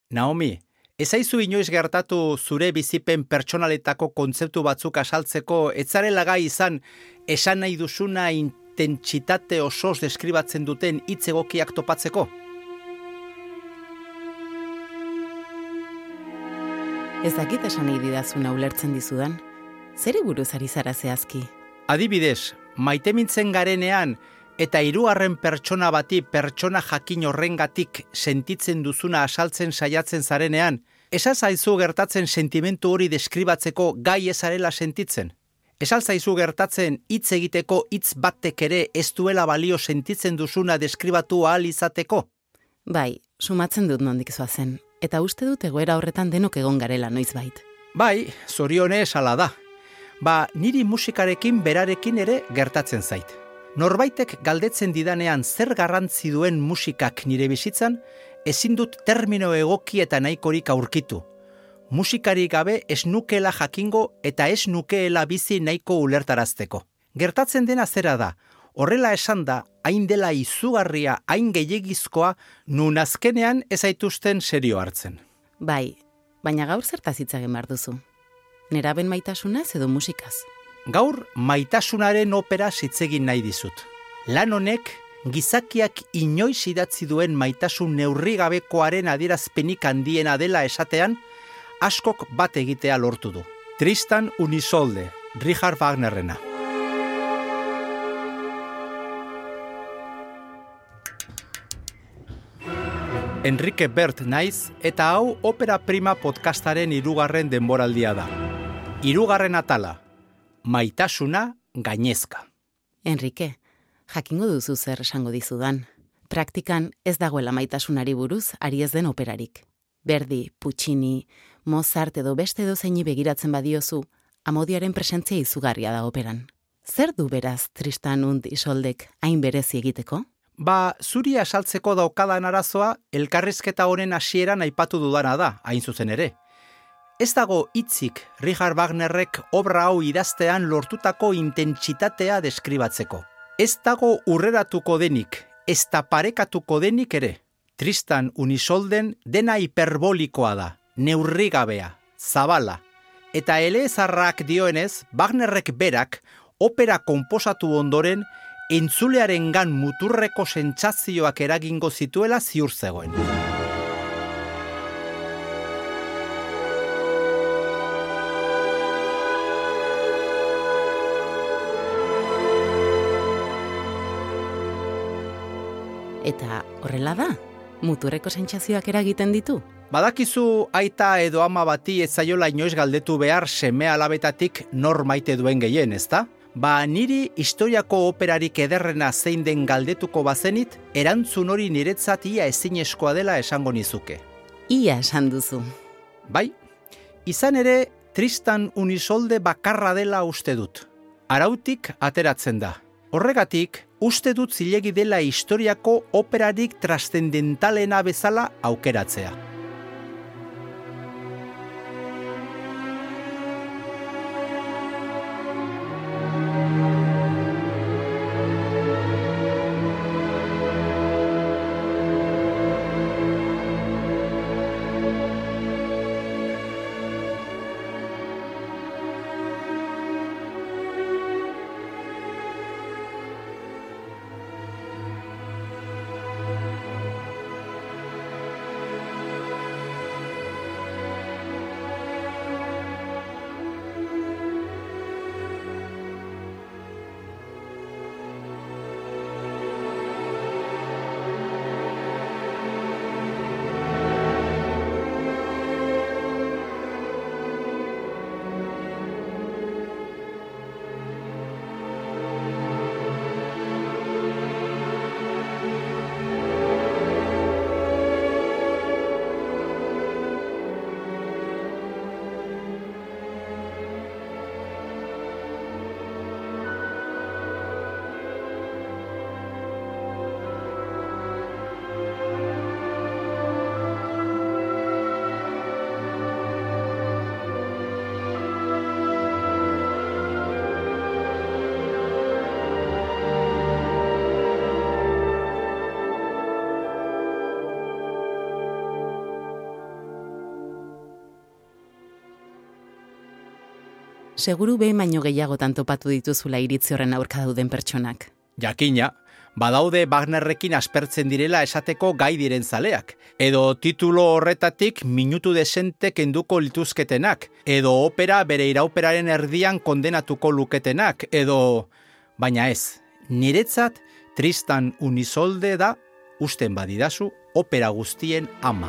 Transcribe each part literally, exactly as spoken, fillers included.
Naomi, ez zaizu inoiz gertatu zure bizipen pertsonaletako kontzeptu batzuk asaltzeko etzarela gai izan esan nahi duzuna intentsitate osoz deskribatzen duten hitz egokiak topatzeko? Ez dakit esan nahi didazuna ulertzen dizudan. Zeri buruz ari zara zehazki? Adibidez, maitemintzen garenean eta hirugarren pertsona bati pertsona jakin horrengatik sentitzen duzuna asaltzen saiatzen zarenean, esa zaizu gertatzen sentimentu hori deskribatzeko gai ezarela sentitzen? Esal zaizu gertatzen hitz egiteko hitz batek ere ez duela balio sentitzen duzuna deskribatu ahal izateko? Bai, sumatzen dut nondik zoazen, eta uste dut egoera horretan denok egon garela noizbait. Bai, zorionez hala da. Ba, niri musikarekin berarekin ere gertatzen zait. Norbaitek galdetzen didanean zer garrantzi duen musikak nire bizitzan, ezin dut termino egoki eta nahikorik aurkitu. Musikari gabe ez nukeela jakingo eta ez nukeela bizi nahiko ulertarazteko. Gertatzen dena zera da, horrela esan da, hain dela izugarria, hain gehiegizkoa, nun azkenean ez aituzten serio hartzen. Bai, baina gaur zertaz hitz egin behar duzu. Neraben maitasunaz edo musikaz? Gaur maitasunaren opera zitzegin nahi dizut. Lan honek gizakiak inoiz idatzi duen maitasun neurrigabekoaren adierazpenik handiena dela esatean, askok bat egitea lortu du. Tristan und Isolde, Richard Wagnerrena. Enrique Bert naiz eta hau Opera Prima podcastaren hirugarren denboraldia da. Hirugarren atala. Maitasuna gainezka. Enrique, jakingo duzu zer esango dizudan. Praktikan ez dagoela maitasunari buruz ari ez den operarik. Verdi, Puccini, Mozart edo beste edo zeini begiratzen badiozu, amodiaren presentzia izugarria da operan. Zer du beraz Tristan und Isoldek hain berezi egiteko? Ba, zuri asaltzeko daukadan arazoa, elkarrizketa honen hasieran aipatu dudana da, hain zuzen ere. Ez dago hitzik Richard Wagnerrek obra hau idaztean lortutako intentsitatea deskribatzeko. Ez dago urreratuko denik, ez da parekatuko denik ere. Tristan und Isolden dena hiperbolikoa da, neurrigabea, zabala. Eta eleezarrak dioenez, Wagnerrek berak opera konposatu ondoren entzulearengan muturreko sentsazioak eragingo zituela ziur zegoen. Eta horrela da, muturreko sentsazioak eragiten ditu? Badakizu aita edo ama bati ez zaiola inoiz galdetu behar seme alabetatik nor maite duen gehien, ezta? Ba niri historiako operarik ederrena zein den galdetuko bazenit, erantzun hori niretzat ia ezinezkoa dela esango nizuke. Ia esan duzu. Bai, izan ere Tristan und Isolde bakarra dela uste dut. Arautik ateratzen da. Horregatik, uste dut zilegi dela historiako operarik transcendentalena bezala aukeratzea. Seguru behin baino gehiagotan topatu dituzula iritzi horren aurka dauden pertsonak. Jakina, badaude Wagnerrekin aspertzen direla esateko gai diren zaleak, edo titulo horretatik minutu desente kenduko lituzketenak, edo opera bere irauperaren erdian kondenatuko luketenak, edo... Baina ez, niretzat Tristan und Isolde da, usten badidazu, opera guztien ama.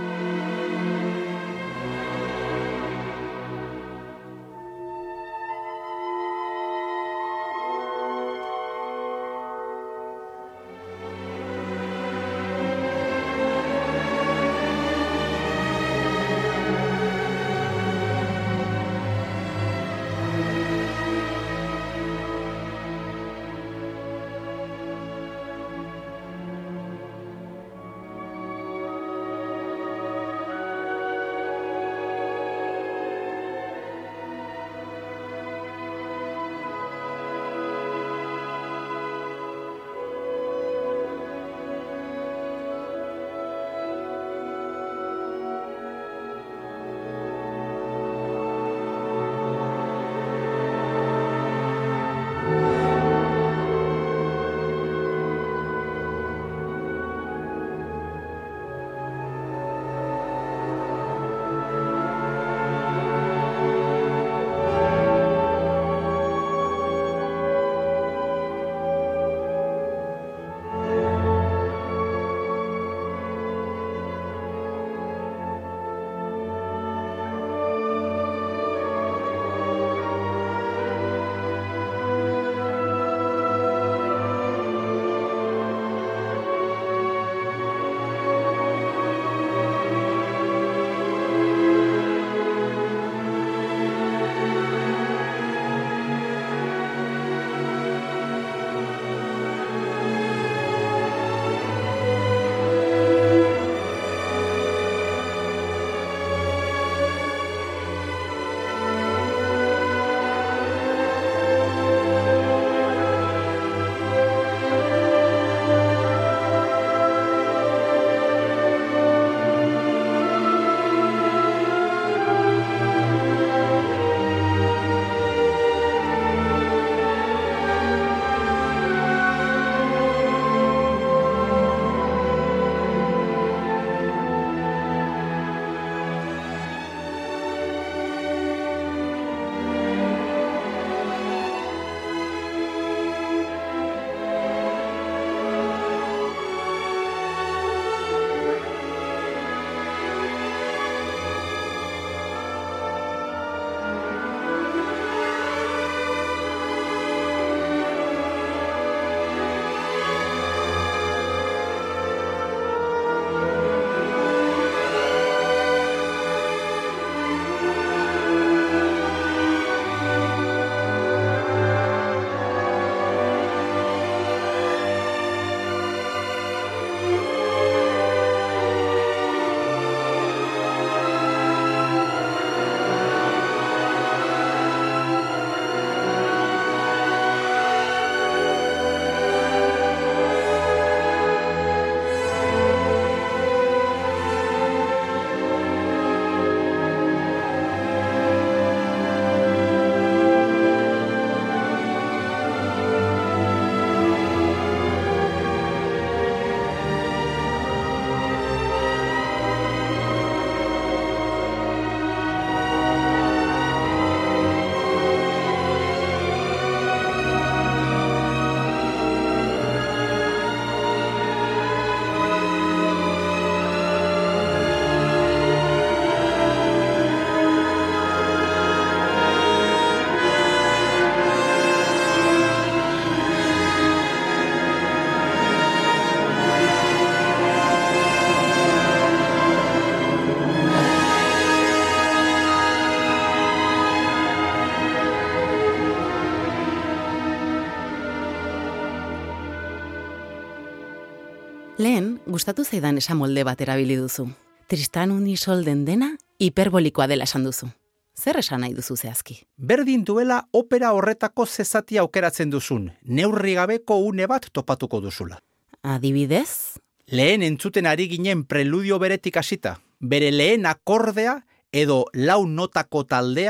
Lehen, gustatu zaidan esamolde bat erabili duzu. Tristan und Isolden dena hiperbolikoa dela esan duzu. Zer esan nahi duzu zehazki? Berdin duela opera horretako zezatia aukeratzen duzun, neurri gabeko une bat topatuko duzula. Adibidez? Lehen entzuten ari ginen preludio beretik hasita, bere lehen akordea edo lau notako taldea,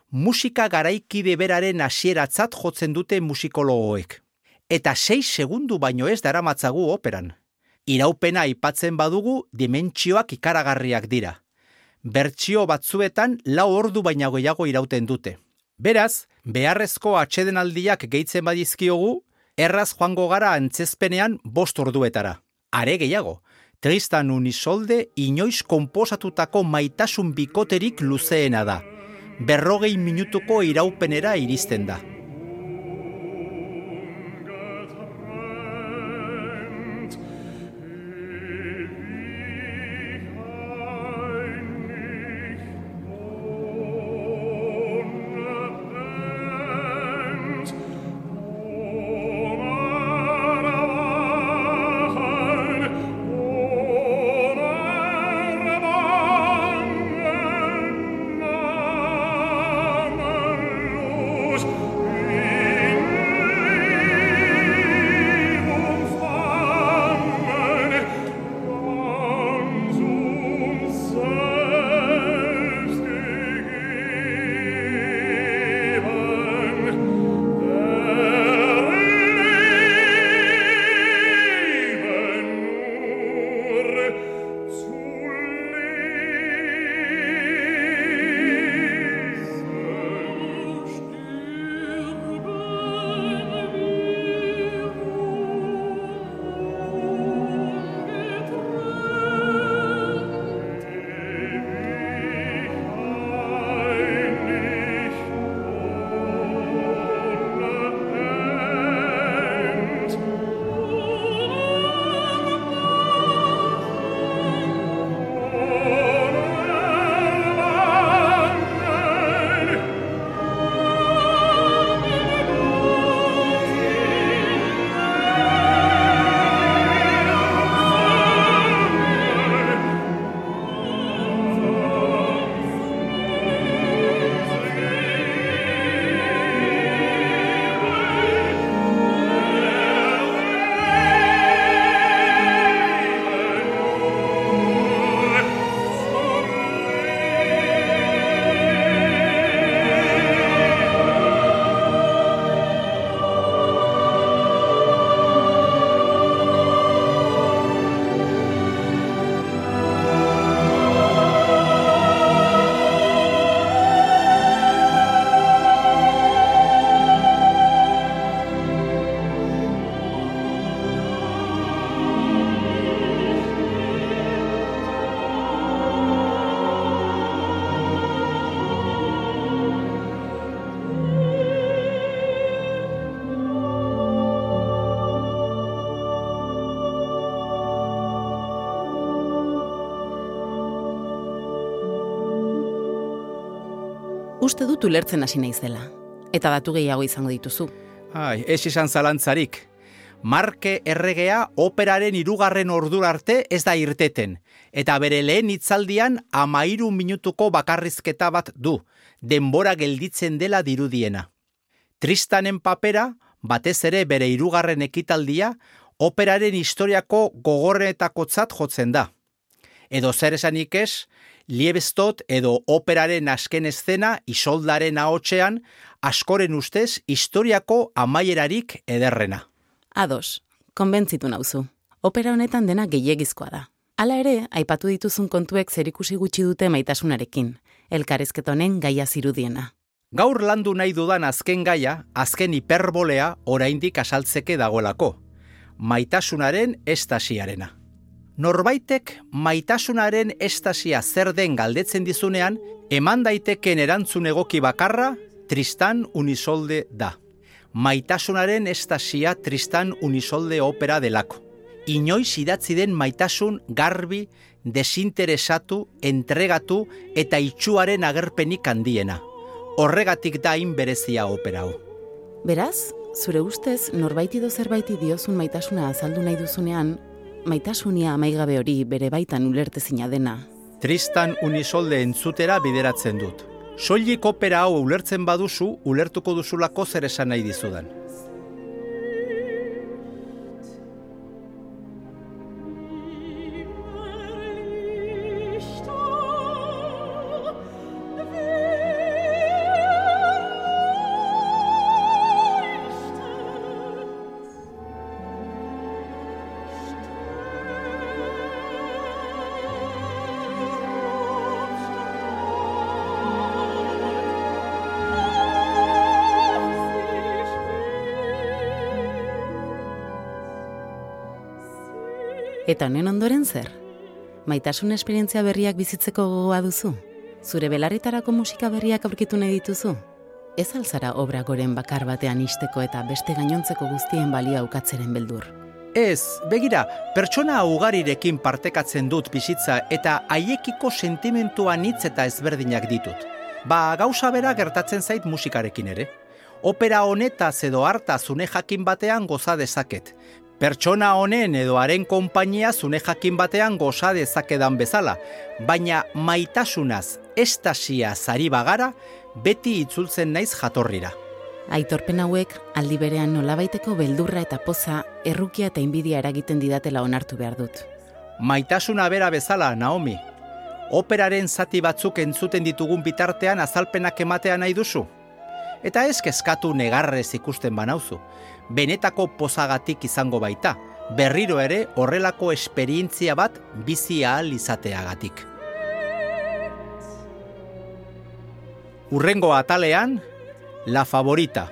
musika garaikide beraren hasieratzat jotzen dute musikologoek. Eta sei segundu baino ez daramatzagu operan. Iraupena aipatzen badugu dimentsioak ikaragarriak dira. Bertsio batzuetan lau ordu baino gehiago irauten dute. Beraz, beharrezko atsedenaldiak gehitzen badizkiogu, erraz joango gara antzezpenean bost orduetara. Are gehiago, Tristan und Isolde inoiz konposatutako maitasun bikoterik luzeena da. Berrogei minutuko iraupenera iristen da. Uste dut ulertzen hasi naizela, eta datu gehiago izango dituzu. Ai, ez izan zalantzarik. Marke erregea operaren hirugarren ordura arte ez da irteten, eta bere lehen hitzaldian hamairu minutuko bakarrizketa bat du, denbora gelditzen dela dirudiena. Tristanen papera, batez ere bere hirugarren ekitaldia, operaren historiako gogorrenetakotzat jotzen da. Edo zer esanik ez, Liebestod edo operaren azken eszena Isoldaren ahotsean askoren ustez historiako amaierarik ederrena. Ados, konbentzitu nauzu. Opera honetan dena gehiegizkoa da. Hala ere, aipatu dituzun kontuek zerikusi gutxi dute maitasunarekin, elkarrizketa honen gaia zirudiena. Gaur landu nahi dudan azken gaia, azken hiperbolea oraindik asaltzeke dagoelako. Maitasunaren estasiarena. Norbaitek maitasunaren estasia zer den galdetzen dizunean, eman daiteken erantzun egoki bakarra Tristan und Isolde da. Maitasunaren estasia Tristan und Isolde opera delako. Inoiz idatzi den maitasun garbi, desinteresatu, entregatu eta itxuaren agerpenik handiena. Horregatik da hain berezia opera hau. Beraz, zure ustez norbaiti do zerbaiti diozun maitasuna azaldu nahi duzunean, maitasunia amaigabe hori bere baitan ulertezina dena. Tristan und Isolde entzutera bideratzen dut. Soilik opera hau ulertzen baduzu, ulertuko duzulako zer esan nahi dizudan. Eta honen ondoren zer? Maitasun esperientzia berriak bizitzeko gogoa duzu? Zure belarritarako musika berriak aurkitu nahi dituzu? Ez alzara obra goren bakar batean isteko eta beste gainontzeko guztien balio aukatzeren beldur. Ez, begira, pertsona ugarirekin partekatzen dut bizitza eta haiekiko sentimentua nitz eta ezberdinak ditut. Ba, gauza bera gertatzen zait musikarekin ere. Opera honetaz edo harta zune jakin batean goza dezaket. Pertsona honen edo haren konpainia zune jakin batean goza dezakedan bezala, baina maitasunaz, estasia zari bagara, beti itzultzen naiz jatorrira. Aitorpen hauek aldi berean nolabaiteko beldurra eta poza, errukia eta inbidia eragiten didatela onartu behar dut. Maitasuna bera bezala, Naomi. Operaren zati batzuk entzuten ditugun bitartean azalpenak ematea nahi duzu. Eta ez kezkatu negarrez ikusten banauzu. Benetako pozagatik izango baita, berriro ere horrelako esperientzia bat bizi ahal izateagatik. Urrengo atalean, La Favorita.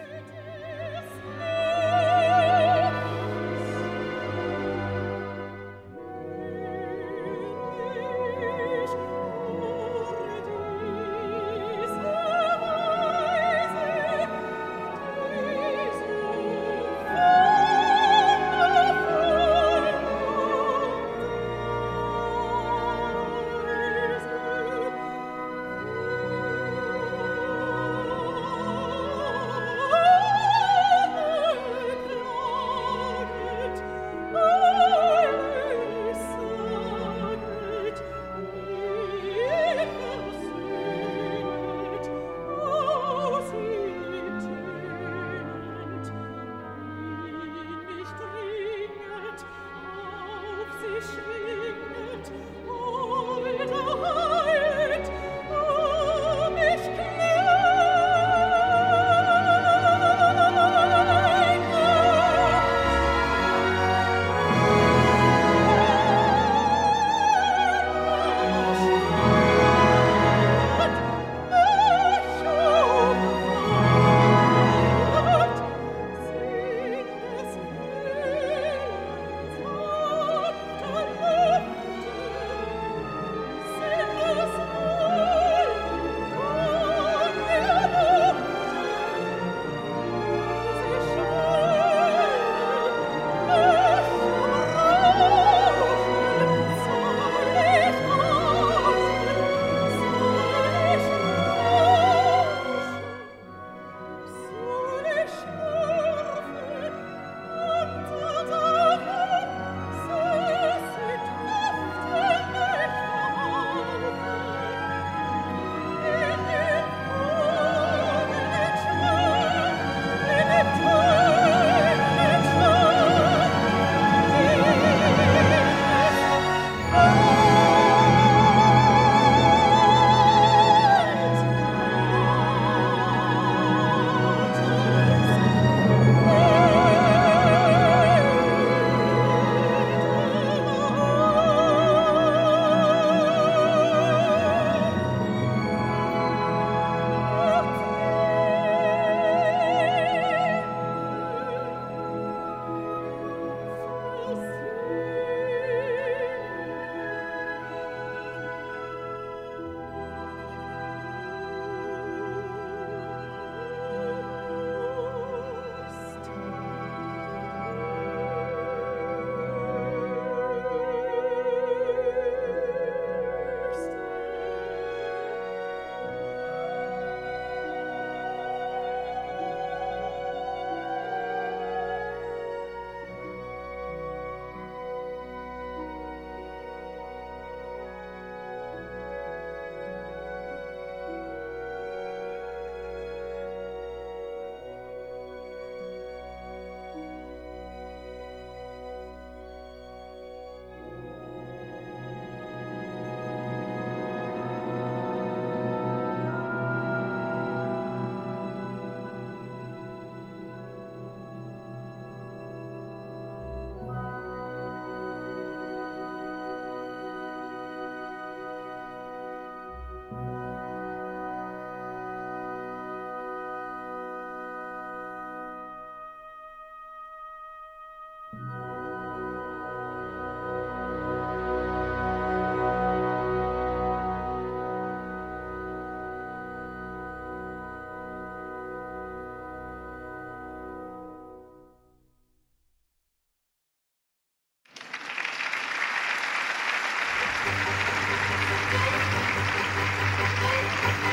Oh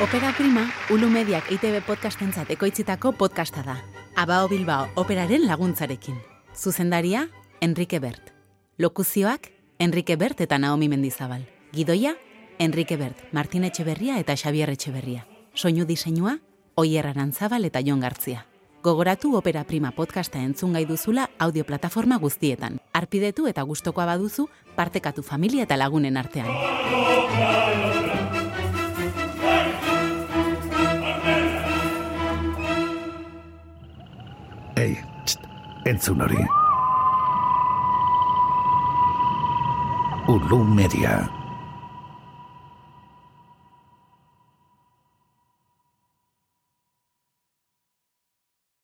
Opera Prima, Ulu Mediak E I Te Be podcastentzat ekoitzitako podcasta da. Abao Bilbao operaren laguntzarekin. Zuzendaria, Enrique Bert. Lokuzioak, Enrique Bert eta Naomi Mendizabal. Gidoia, Enrique Bert, Martin Etxeberria eta Xabier Etxeberria. Soinu diseinua, Oier Arantzabal eta Jon Gartzia. Gogoratu Opera Prima podcasta entzun gai duzula audioplataforma guztietan. Arpidetu eta gustokoa baduzu, partekatu familia eta lagunen artean. Ei, txt, entzun hori. Ulu Media.